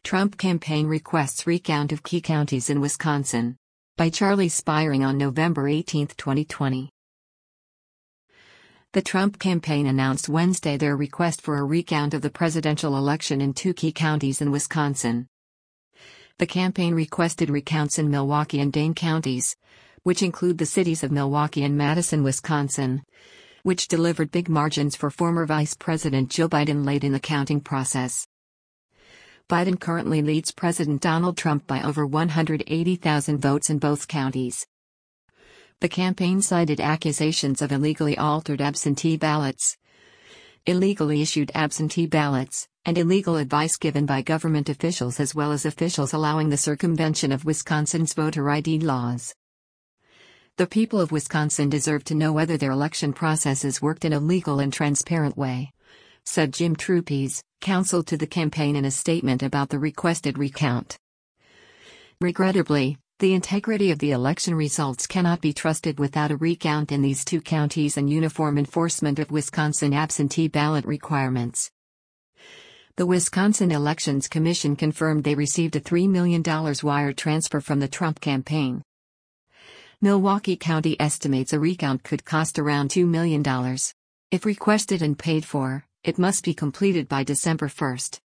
Trump campaign requests recount of key counties in Wisconsin. By Charlie Spiring on November 18, 2020. The Trump campaign announced Wednesday their request for a recount of the presidential election in 2 key counties in Wisconsin. The campaign requested recounts in Milwaukee and Dane counties, which include the cities of Milwaukee and Madison, Wisconsin, which delivered big margins for former Vice President Joe Biden late in the counting process. Biden currently leads President Donald Trump by over 180,000 votes in both counties. The campaign cited accusations of illegally altered absentee ballots, illegally issued absentee ballots, and illegal advice given by government officials as well as officials allowing the circumvention of Wisconsin's voter ID laws. The people of Wisconsin deserve to know whether their election processes worked in a legal and transparent way, said Jim Trupees, counsel to the campaign in a statement about the requested recount. Regrettably, the integrity of the election results cannot be trusted without a recount in these 2 counties and uniform enforcement of Wisconsin absentee ballot requirements. The Wisconsin Elections Commission confirmed they received a $3 million wire transfer from the Trump campaign. Milwaukee County estimates a recount could cost around $2 million. If requested and paid for, it must be completed by December 1.